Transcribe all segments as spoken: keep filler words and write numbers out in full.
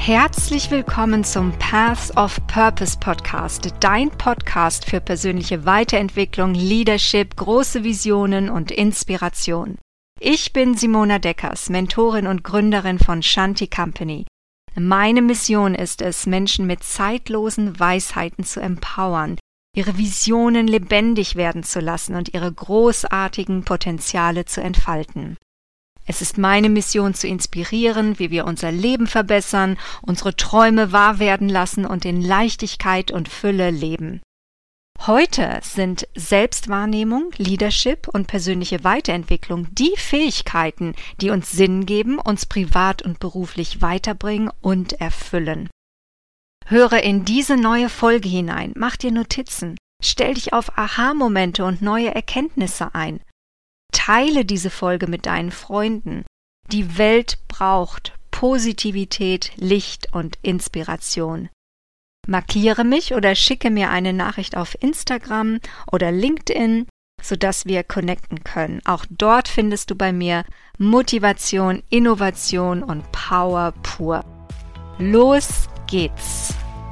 Herzlich willkommen zum Paths of Purpose Podcast, dein Podcast für persönliche Weiterentwicklung, Leadership, große Visionen und Inspiration. Ich bin Simona Deckers, Mentorin und Gründerin von Shanti Company. Meine Mission ist es, Menschen mit zeitlosen Weisheiten zu empowern, ihre Visionen lebendig werden zu lassen und ihre großartigen Potenziale zu entfalten. Es ist meine Mission zu inspirieren, wie wir unser Leben verbessern, unsere Träume wahr werden lassen und in Leichtigkeit und Fülle leben. Heute sind Selbstwahrnehmung, Leadership und persönliche Weiterentwicklung die Fähigkeiten, die uns Sinn geben, uns privat und beruflich weiterbringen und erfüllen. Höre in diese neue Folge hinein, mach dir Notizen, stell dich auf Aha-Momente und neue Erkenntnisse ein. Teile diese Folge mit deinen Freunden. Die Welt braucht Positivität, Licht und Inspiration. Markiere mich oder schicke mir eine Nachricht auf Instagram oder LinkedIn, sodass wir connecten können. Auch dort findest du bei mir Motivation, Innovation und Power pur. Los geht's!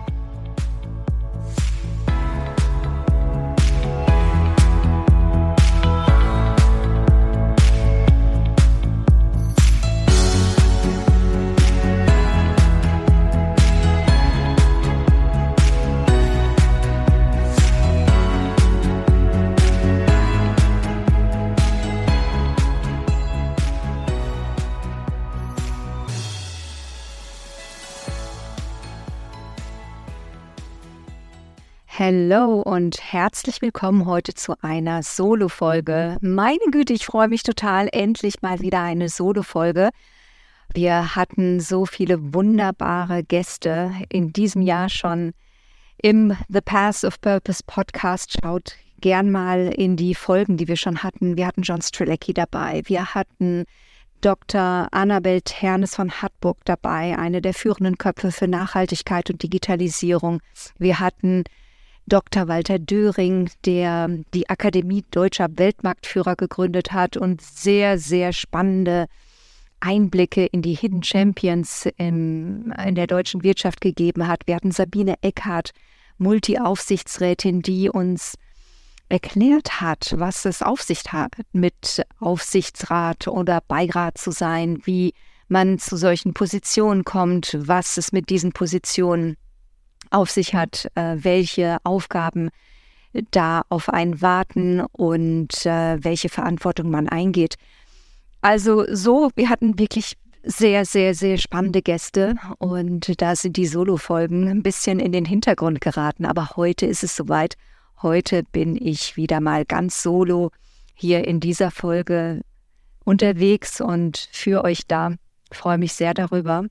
Hallo und herzlich willkommen heute zu einer Solo-Folge. Meine Güte, ich freue mich total, endlich mal wieder eine Solo-Folge. Wir hatten so viele wunderbare Gäste in diesem Jahr schon im The Paths of Purpose Podcast. Schaut gern mal in die Folgen, die wir schon hatten. Wir hatten John Strzelecki dabei, wir hatten Doktor Annabel Ternes von Hattburg dabei, eine der führenden Köpfe für Nachhaltigkeit und Digitalisierung. Wir hatten Doktor Walter Döring, der die Akademie Deutscher Weltmarktführer gegründet hat und sehr, sehr spannende Einblicke in die Hidden Champions in, in der deutschen Wirtschaft gegeben hat. Wir hatten Sabine Eckhardt, Multi-Aufsichtsrätin, die uns erklärt hat, was es auf sich hat, mit Aufsichtsrat oder Beirat zu sein, wie man zu solchen Positionen kommt, was es mit diesen Positionen auf sich hat, äh, welche Aufgaben da auf einen warten und äh, welche Verantwortung man eingeht. Also so, wir hatten wirklich sehr, sehr, sehr spannende Gäste und da sind die Solo-Folgen ein bisschen in den Hintergrund geraten, aber heute ist es soweit. Heute bin ich wieder mal ganz solo hier in dieser Folge unterwegs und für euch da. Ich freue mich sehr darüber.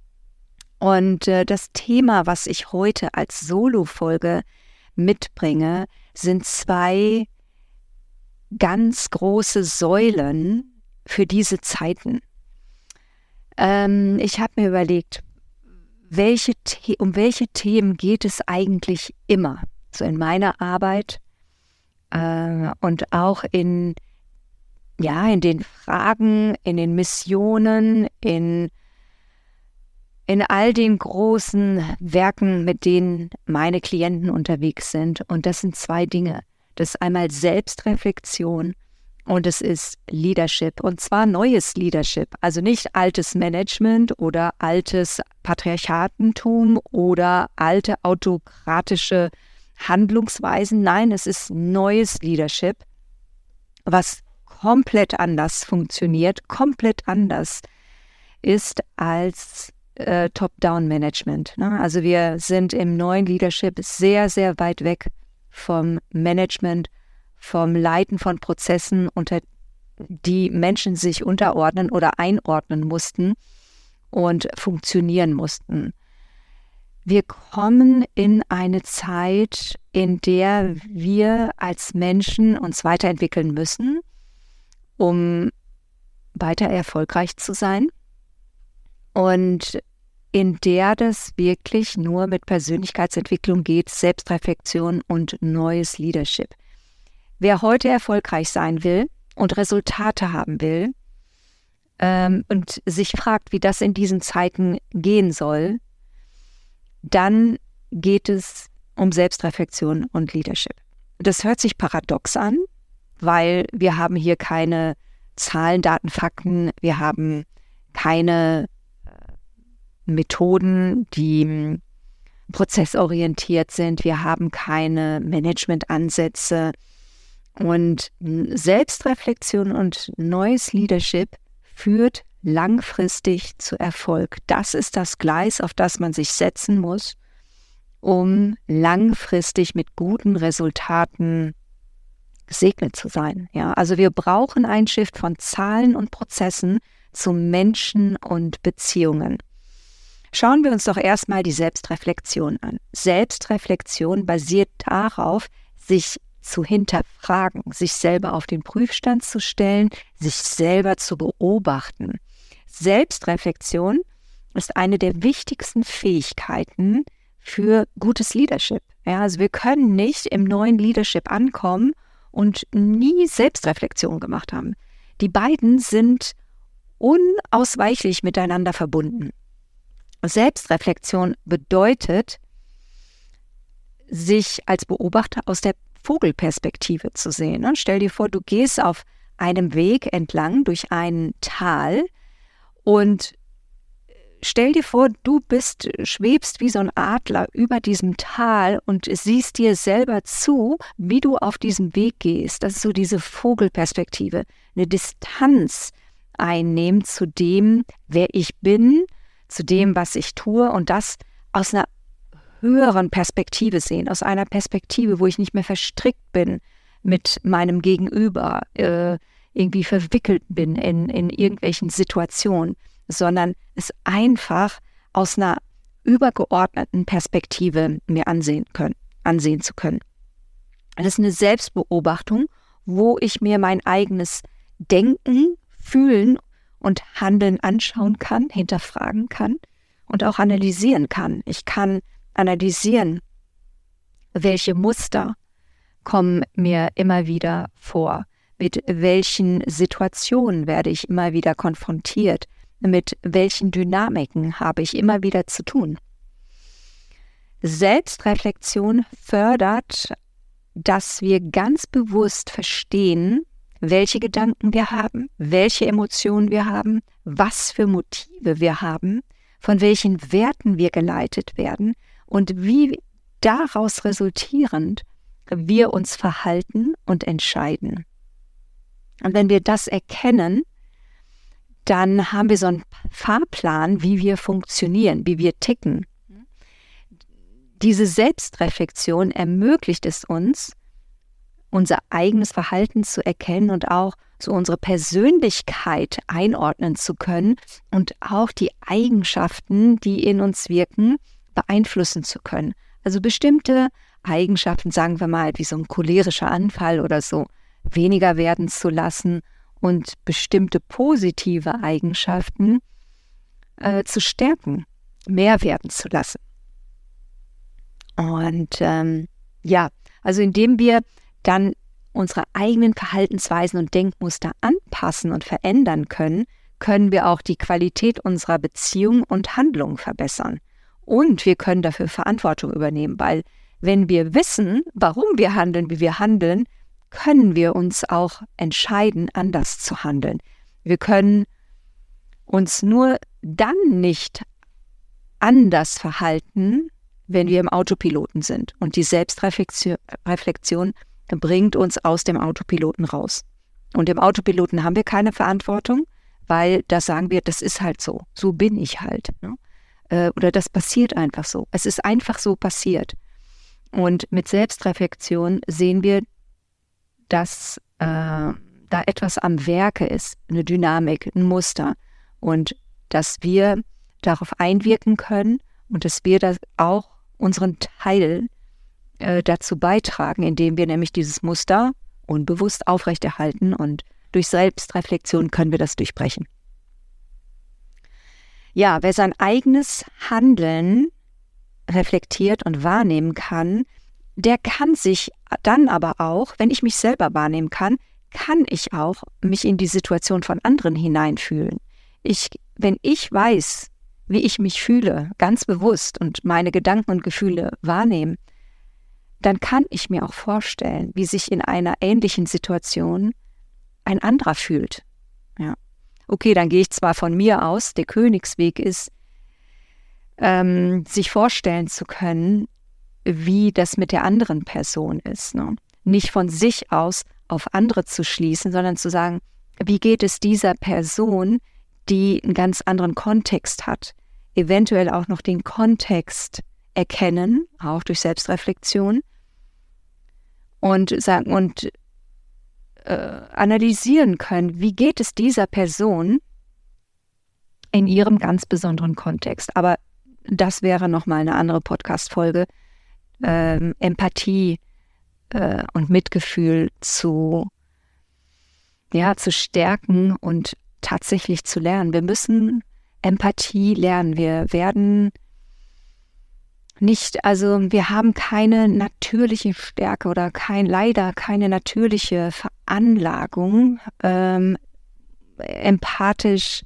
Und äh, das Thema, was ich heute als Solo-Folge mitbringe, sind zwei ganz große Säulen für diese Zeiten. Ähm, ich habe mir überlegt, welche The- um welche Themen geht es eigentlich immer? So in meiner Arbeit äh, und auch in, ja, in den Fragen, in den Missionen, in In all den großen Werken, mit denen meine Klienten unterwegs sind. Und das sind zwei Dinge. Das ist einmal Selbstreflexion und es ist Leadership. Und zwar neues Leadership. Also nicht altes Management oder altes Patriarchatentum oder alte autokratische Handlungsweisen. Nein, es ist neues Leadership, was komplett anders funktioniert, komplett anders ist als Äh, Top-Down-Management. Ne? Also wir sind im neuen Leadership sehr, sehr weit weg vom Management, vom Leiten von Prozessen, unter die Menschen sich unterordnen oder einordnen mussten und funktionieren mussten. Wir kommen in eine Zeit, in der wir als Menschen uns weiterentwickeln müssen, um weiter erfolgreich zu sein. Und in der das wirklich nur mit Persönlichkeitsentwicklung geht, Selbstreflexion und neues Leadership. Wer heute erfolgreich sein will und Resultate haben will, ähm, und sich fragt, wie das in diesen Zeiten gehen soll, dann geht es um Selbstreflexion und Leadership. Das hört sich paradox an, weil wir haben hier keine Zahlen, Daten, Fakten, wir haben keine Methoden, die prozessorientiert sind, wir haben keine Managementansätze und Selbstreflexion und neues Leadership führt langfristig zu Erfolg. Das ist das Gleis, auf das man sich setzen muss, um langfristig mit guten Resultaten gesegnet zu sein. Ja, also wir brauchen einen Shift von Zahlen und Prozessen zu Menschen und Beziehungen. Schauen wir uns doch erstmal die Selbstreflexion an. Selbstreflexion basiert darauf, sich zu hinterfragen, sich selber auf den Prüfstand zu stellen, sich selber zu beobachten. Selbstreflexion ist eine der wichtigsten Fähigkeiten für gutes Leadership. Ja, also wir können nicht im neuen Leadership ankommen und nie Selbstreflexion gemacht haben. Die beiden sind unausweichlich miteinander verbunden. Selbstreflexion bedeutet, sich als Beobachter aus der Vogelperspektive zu sehen. Und stell dir vor, du gehst auf einem Weg entlang durch ein Tal und stell dir vor, du bist, schwebst wie so ein Adler über diesem Tal und siehst dir selber zu, wie du auf diesem Weg gehst. Das ist so diese Vogelperspektive, eine Distanz einnehmen zu dem, wer ich bin, zu dem, was ich tue und das aus einer höheren Perspektive sehen, aus einer Perspektive, wo ich nicht mehr verstrickt bin mit meinem Gegenüber, äh, irgendwie verwickelt bin in, in irgendwelchen Situationen, sondern es einfach aus einer übergeordneten Perspektive mir ansehen können, ansehen zu können. Das ist eine Selbstbeobachtung, wo ich mir mein eigenes Denken, Fühlen und Handeln anschauen kann, hinterfragen kann und auch analysieren kann. Ich kann analysieren, welche Muster kommen mir immer wieder vor, mit welchen Situationen werde ich immer wieder konfrontiert, mit welchen Dynamiken habe ich immer wieder zu tun. Selbstreflexion fördert, dass wir ganz bewusst verstehen, welche Gedanken wir haben, welche Emotionen wir haben, was für Motive wir haben, von welchen Werten wir geleitet werden und wie daraus resultierend wir uns verhalten und entscheiden. Und wenn wir das erkennen, dann haben wir so einen Fahrplan, wie wir funktionieren, wie wir ticken. Diese Selbstreflexion ermöglicht es uns, unser eigenes Verhalten zu erkennen und auch so unsere Persönlichkeit einordnen zu können und auch die Eigenschaften, die in uns wirken, beeinflussen zu können. Also bestimmte Eigenschaften, sagen wir mal, wie so ein cholerischer Anfall oder so, weniger werden zu lassen und bestimmte positive Eigenschaften äh, zu stärken, mehr werden zu lassen. Und ähm, ja, also indem wir dann unsere eigenen Verhaltensweisen und Denkmuster anpassen und verändern können, können wir auch die Qualität unserer Beziehung und Handlung verbessern. Und wir können dafür Verantwortung übernehmen, weil wenn wir wissen, warum wir handeln, wie wir handeln, können wir uns auch entscheiden, anders zu handeln. Wir können uns nur dann nicht anders verhalten, wenn wir im Autopiloten sind. Und die Selbstreflexion Reflexion bringt uns aus dem Autopiloten raus. Und im Autopiloten haben wir keine Verantwortung, weil da sagen wir, das ist halt so, so bin ich halt. Ne? Äh, oder das passiert einfach so. Es ist einfach so passiert. Und mit Selbstreflexion sehen wir, dass äh, da etwas am Werke ist, eine Dynamik, ein Muster und dass wir darauf einwirken können und dass wir das auch unseren Teil äh, dazu beitragen, indem wir nämlich dieses Muster unbewusst aufrechterhalten und durch Selbstreflexion können wir das durchbrechen. Ja, wer sein eigenes Handeln reflektiert und wahrnehmen kann, der kann sich dann aber auch, wenn ich mich selber wahrnehmen kann, kann ich auch mich in die Situation von anderen hineinfühlen. Ich, wenn ich weiß, wie ich mich fühle, ganz bewusst und meine Gedanken und Gefühle wahrnehme, dann kann ich mir auch vorstellen, wie sich in einer ähnlichen Situation ein anderer fühlt. Ja. Okay, dann gehe ich zwar von mir aus, der Königsweg ist, ähm, sich vorstellen zu können, wie das mit der anderen Person ist. Ne? Nicht von sich aus auf andere zu schließen, sondern zu sagen, wie geht es dieser Person, die einen ganz anderen Kontext hat, eventuell auch noch den Kontext erkennen, auch durch Selbstreflexion und sagen und äh, analysieren können, wie geht es dieser Person in ihrem ganz besonderen Kontext. Aber das wäre nochmal eine andere Podcast-Folge, ähm, Empathie äh, und Mitgefühl zu, ja, zu stärken und tatsächlich zu lernen. Wir müssen Empathie lernen. Wir werden nicht, also wir haben keine natürliche Stärke oder kein, leider keine natürliche Veranlagung, ähm, empathisch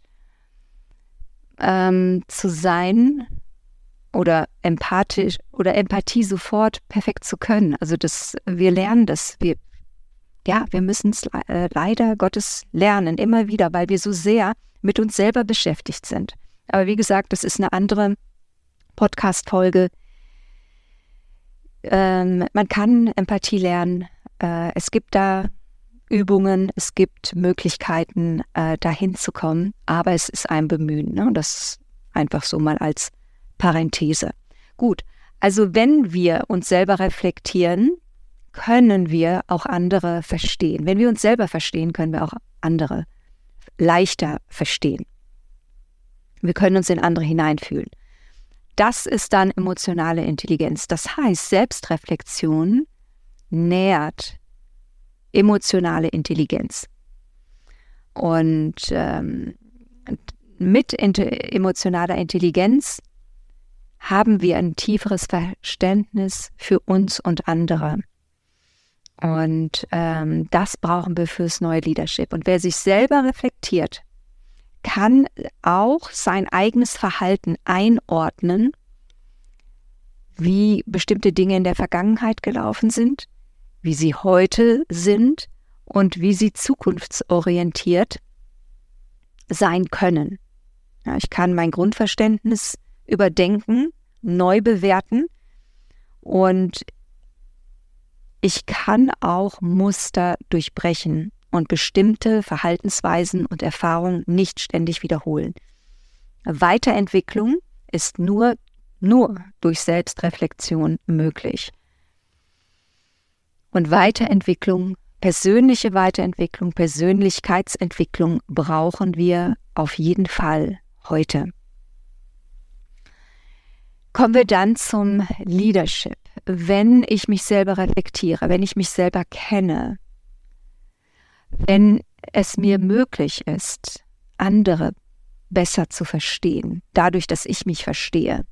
ähm, zu sein oder empathisch oder Empathie sofort perfekt zu können. Also das, wir lernen das, wir, ja, wir müssen es äh, leider Gottes lernen, immer wieder, weil wir so sehr mit uns selber beschäftigt sind. Aber wie gesagt, das ist eine andere Podcast-Folge. Ähm, man kann Empathie lernen. Äh, es gibt da Übungen, es gibt Möglichkeiten, äh, dahin zu kommen, aber es ist ein Bemühen. Ne? Das einfach so mal als Parenthese. Gut, also wenn wir uns selber reflektieren, können wir auch andere verstehen. Wenn wir uns selber verstehen, können wir auch andere leichter verstehen. Wir können uns in andere hineinfühlen. Das ist dann emotionale Intelligenz. Das heißt, Selbstreflexion nährt emotionale Intelligenz. Und ähm, mit inter- emotionaler Intelligenz haben wir ein tieferes Verständnis für uns und andere. Und ähm, das brauchen wir fürs neue Leadership. Und wer sich selber reflektiert, kann auch sein eigenes Verhalten einordnen, wie bestimmte Dinge in der Vergangenheit gelaufen sind, wie sie heute sind und wie sie zukunftsorientiert sein können. Ja, ich kann mein Grundverständnis überdenken, neu bewerten und ich kann auch Muster durchbrechen und bestimmte Verhaltensweisen und Erfahrungen nicht ständig wiederholen. Weiterentwicklung ist nur, nur durch Selbstreflexion möglich. Und Weiterentwicklung, persönliche Weiterentwicklung, Persönlichkeitsentwicklung brauchen wir auf jeden Fall heute. Kommen wir dann zum Leadership. Wenn ich mich selber reflektiere, wenn ich mich selber kenne, wenn es mir möglich ist, andere besser zu verstehen, dadurch, dass ich mich verstehe,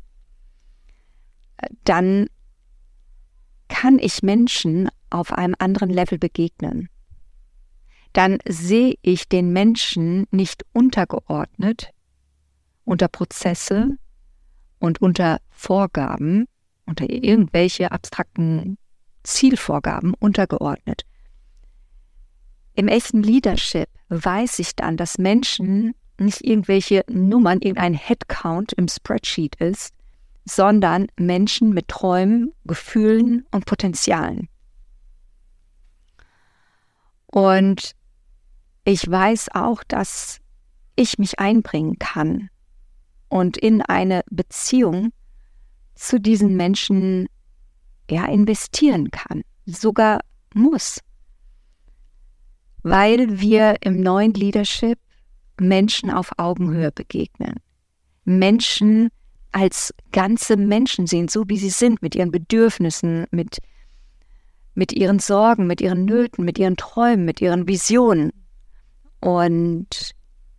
dann kann ich Menschen auf einem anderen Level begegnen. Dann sehe ich den Menschen nicht untergeordnet unter Prozesse und unter Vorgaben, unter irgendwelche abstrakten Zielvorgaben untergeordnet. Im echten Leadership weiß ich dann, dass Menschen nicht irgendwelche Nummern, irgendein Headcount im Spreadsheet ist, sondern Menschen mit Träumen, Gefühlen und Potenzialen. Und ich weiß auch, dass ich mich einbringen kann und in eine Beziehung zu diesen Menschen ja, investieren kann, sogar muss. Weil wir im neuen Leadership Menschen auf Augenhöhe begegnen. Menschen als ganze Menschen sehen, so wie sie sind, mit ihren Bedürfnissen, mit, mit ihren Sorgen, mit ihren Nöten, mit ihren Träumen, mit ihren Visionen. Und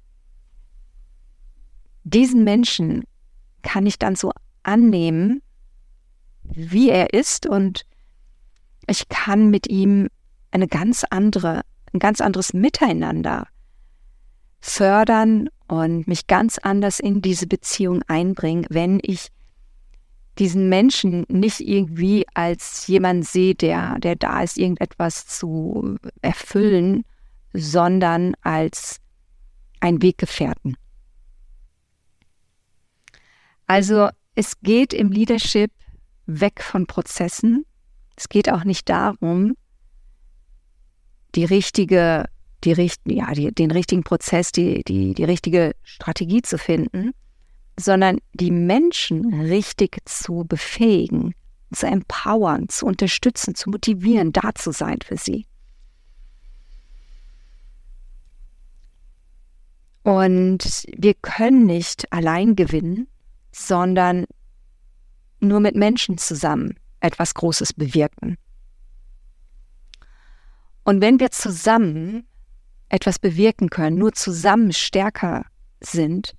diesen Menschen kann ich dann so annehmen, wie er ist, und ich kann mit ihm eine ganz andere, ein ganz anderes Miteinander fördern und mich ganz anders in diese Beziehung einbringen, wenn ich diesen Menschen nicht irgendwie als jemand sehe, der, der da ist, irgendetwas zu erfüllen, sondern als ein Weggefährten. Also es geht im Leadership weg von Prozessen. Es geht auch nicht darum, die richtige, die, ja, die, den richtigen Prozess, die, die, die richtige Strategie zu finden, sondern die Menschen richtig zu befähigen, zu empowern, zu unterstützen, zu motivieren, da zu sein für sie. Und wir können nicht allein gewinnen, sondern nur mit Menschen zusammen etwas Großes bewirken. Und wenn wir zusammen etwas bewirken können, nur zusammen stärker sind,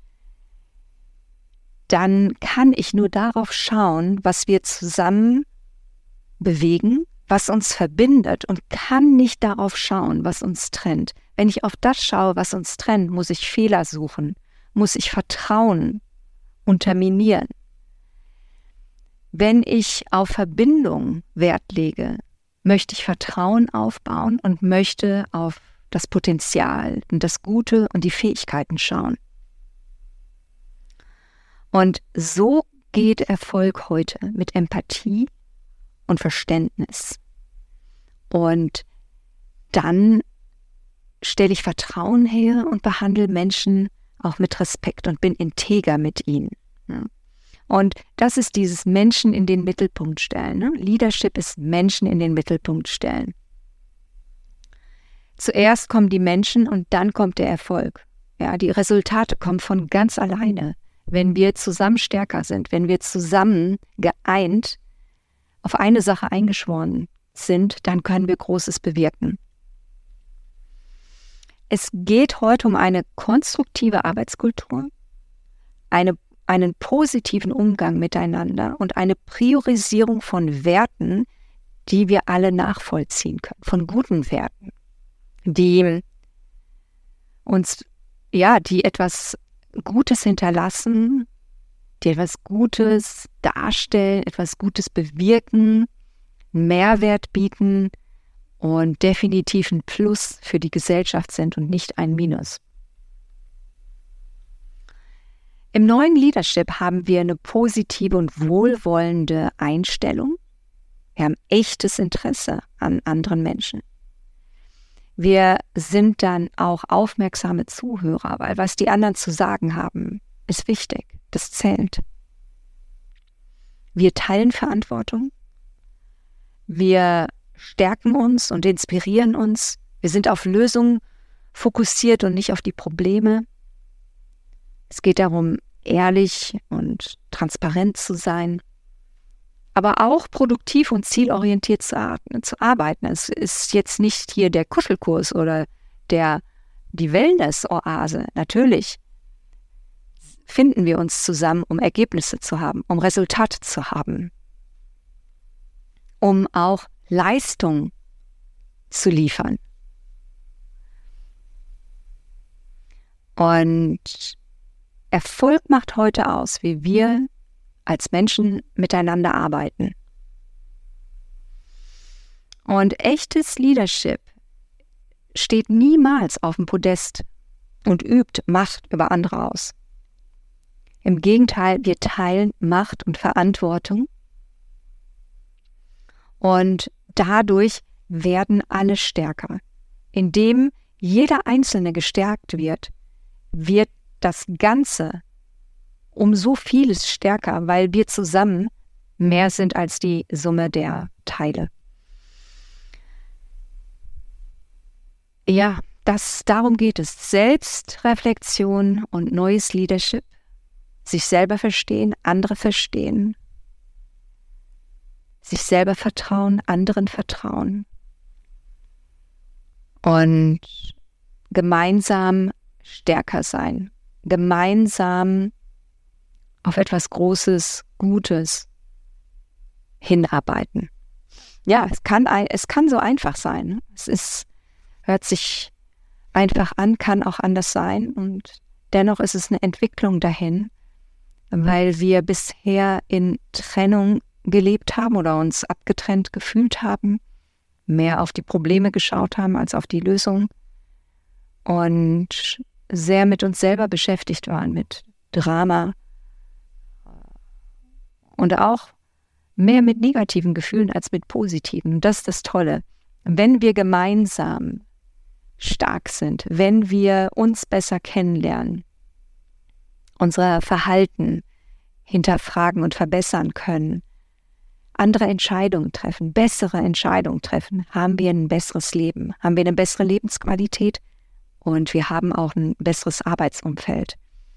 dann kann ich nur darauf schauen, was wir zusammen bewegen, was uns verbindet und kann nicht darauf schauen, was uns trennt. Wenn ich auf das schaue, was uns trennt, muss ich Fehler suchen, muss ich Vertrauen unterminieren. Wenn ich auf Verbindung Wert lege, möchte ich Vertrauen aufbauen und möchte auf das Potenzial und das Gute und die Fähigkeiten schauen. Und so geht Erfolg heute mit Empathie und Verständnis. Und dann stelle ich Vertrauen her und behandle Menschen auch mit Respekt und bin integer mit ihnen. Ja. Und das ist dieses Menschen in den Mittelpunkt stellen. Ne? Leadership ist Menschen in den Mittelpunkt stellen. Zuerst kommen die Menschen und dann kommt der Erfolg. Ja, die Resultate kommen von ganz alleine, wenn wir zusammen stärker sind, wenn wir zusammen geeint auf eine Sache eingeschworen sind, dann können wir Großes bewirken. Es geht heute um eine konstruktive Arbeitskultur, eine, einen positiven Umgang miteinander und eine Priorisierung von Werten, die wir alle nachvollziehen können, von guten Werten, die uns, ja, die etwas Gutes hinterlassen, die etwas Gutes darstellen, etwas Gutes bewirken, einen Mehrwert bieten und definitiv ein Plus für die Gesellschaft sind und nicht ein Minus. Im neuen Leadership haben wir eine positive und wohlwollende Einstellung. Wir haben echtes Interesse an anderen Menschen. Wir sind dann auch aufmerksame Zuhörer, weil was die anderen zu sagen haben, ist wichtig. Das zählt. Wir teilen Verantwortung. Wir stärken uns und inspirieren uns. Wir sind auf Lösungen fokussiert und nicht auf die Probleme. Es geht darum, ehrlich und transparent zu sein, aber auch produktiv und zielorientiert zu, ar- zu arbeiten. Es ist jetzt nicht hier der Kuschelkurs oder der, die Wellness-Oase. Natürlich finden wir uns zusammen, um Ergebnisse zu haben, um Resultate zu haben, um auch Leistung zu liefern. Und Erfolg macht heute aus, wie wir als Menschen miteinander arbeiten. Und echtes Leadership steht niemals auf dem Podest und übt Macht über andere aus. Im Gegenteil, wir teilen Macht und Verantwortung und dadurch werden alle stärker. Indem jeder Einzelne gestärkt wird, wird das Ganze um so vieles stärker, weil wir zusammen mehr sind als die Summe der Teile. Ja, das, darum geht es. Selbstreflexion und neues Leadership. Sich selber verstehen, andere verstehen. Sich selber vertrauen, anderen vertrauen. Und gemeinsam stärker sein. Gemeinsam auf etwas Großes, Gutes hinarbeiten. Ja, es kann, ein, es kann so einfach sein. Es ist, hört sich einfach an, kann auch anders sein und dennoch ist es eine Entwicklung dahin, weil wir bisher in Trennung gelebt haben oder uns abgetrennt gefühlt haben, mehr auf die Probleme geschaut haben als auf die Lösung und sehr mit uns selber beschäftigt waren, mit Drama und auch mehr mit negativen Gefühlen als mit positiven. Das ist das Tolle. Wenn wir gemeinsam stark sind, wenn wir uns besser kennenlernen, unser Verhalten hinterfragen und verbessern können, andere Entscheidungen treffen, bessere Entscheidungen treffen, haben wir ein besseres Leben, haben wir eine bessere Lebensqualität und wir haben auch ein besseres Arbeitsumfeld.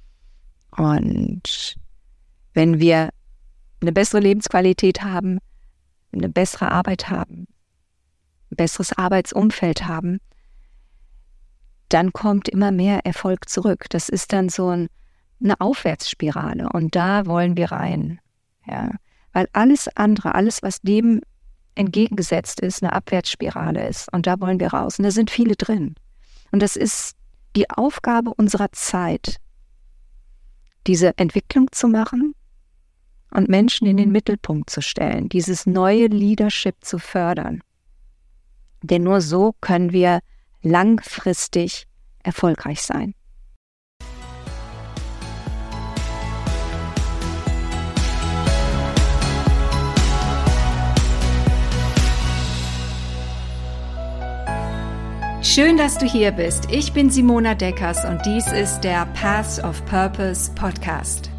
Und wenn wir eine bessere Lebensqualität haben, eine bessere Arbeit haben, ein besseres Arbeitsumfeld haben, dann kommt immer mehr Erfolg zurück. Das ist dann so ein, eine Aufwärtsspirale und da wollen wir rein. Ja. Weil alles andere, alles, was dem entgegengesetzt ist, eine Abwärtsspirale ist. Und da wollen wir raus. Und da sind viele drin. Und das ist die Aufgabe unserer Zeit, diese Entwicklung zu machen und Menschen in den Mittelpunkt zu stellen, dieses neue Leadership zu fördern. Denn nur so können wir langfristig erfolgreich sein. Schön, dass du hier bist. Ich bin Simona Deckers und dies ist der Paths of Purpose Podcast.